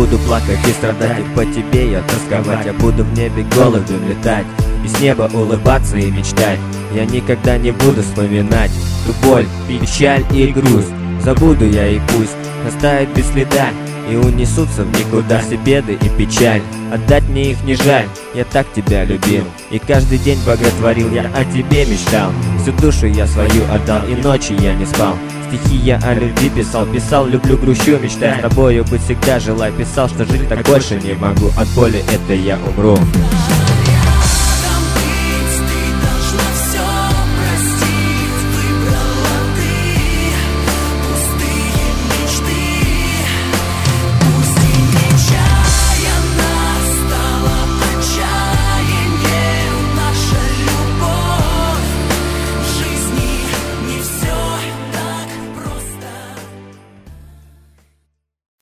буду плакать и страдать, и по тебе я тосковать. Я буду в небе голубем летать, и с неба улыбаться и мечтать. Я никогда не буду вспоминать ту боль, печаль и грусть. Забуду я, и пусть растает без следа, и унесутся в никуда все беды и печаль. Отдать мне их не жаль, я так тебя любил, и каждый день боготворил, я о тебе мечтал. Всю душу я свою отдал, и ночи я не спал. Стихи я о любви писал, писал, люблю, грущу, мечтаю с тобою быть всегда, желаю. Писал, что жить так больше не могу, от боли это я умру.